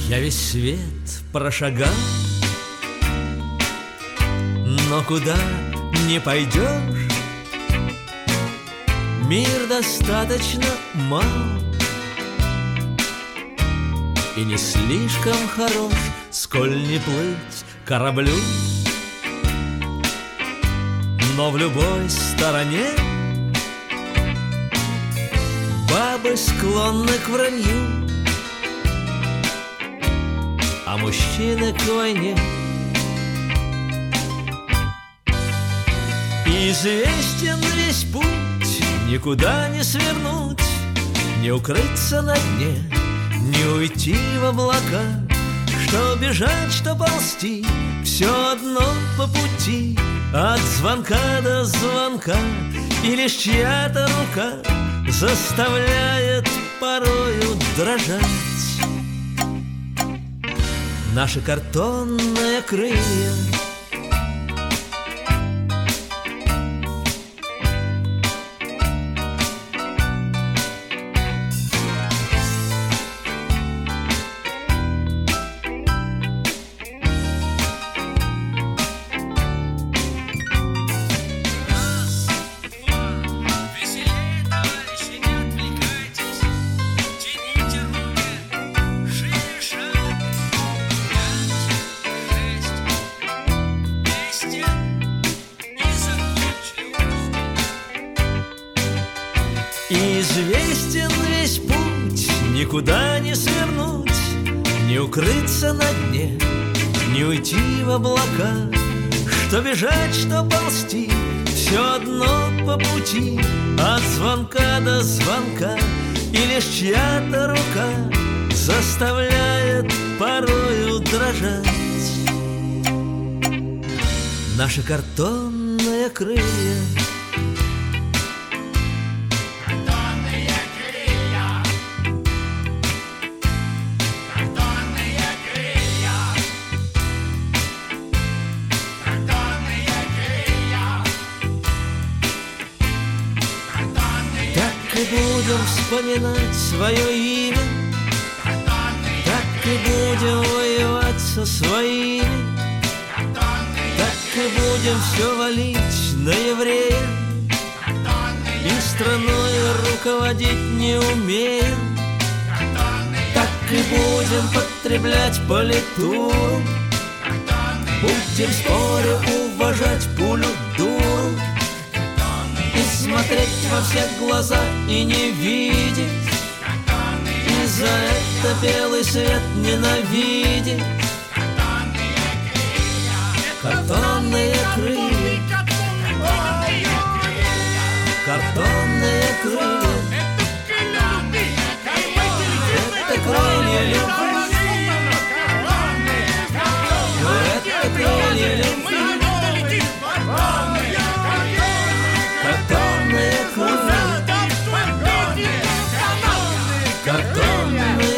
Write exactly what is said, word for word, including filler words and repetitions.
Я весь свет прошагал, но куда не пойдешь, мир достаточно мал и не слишком хорош, сколь не плыть кораблю. Но в любой стороне бабы склонны к вранью, а мужчины к войне. Известен весь путь, никуда не свернуть, не укрыться на дне, не уйти в облака. Что бежать, что ползти, все одно по пути, от звонка до звонка, и лишь чья-то рука заставляет порою дрожать наши картонные крылья. Известен весь путь, никуда не свернуть, не укрыться на дне, не уйти в облака. Что бежать, что ползти, все одно по пути, от звонка до звонка, и лишь чья-то рука заставляет порою дрожать наши картонные крылья. Так и будем вспоминать свое имя, так и будем воевать со своими, так и будем все валить на евреев, и страной руководить не умеем. Так и будем потреблять политуру, будем споря уважать пулю дуру, и смотреть во все глаза и не видеть, и за это белый свет ненавидеть. Картонные крылья, картонные крылья, это крылья любви, это крылья любви. Картонные крылья, картонные